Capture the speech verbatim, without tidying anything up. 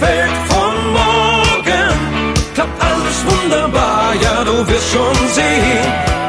Welt von morgen klappt alles wunderbar, ja, du wirst schon sehen.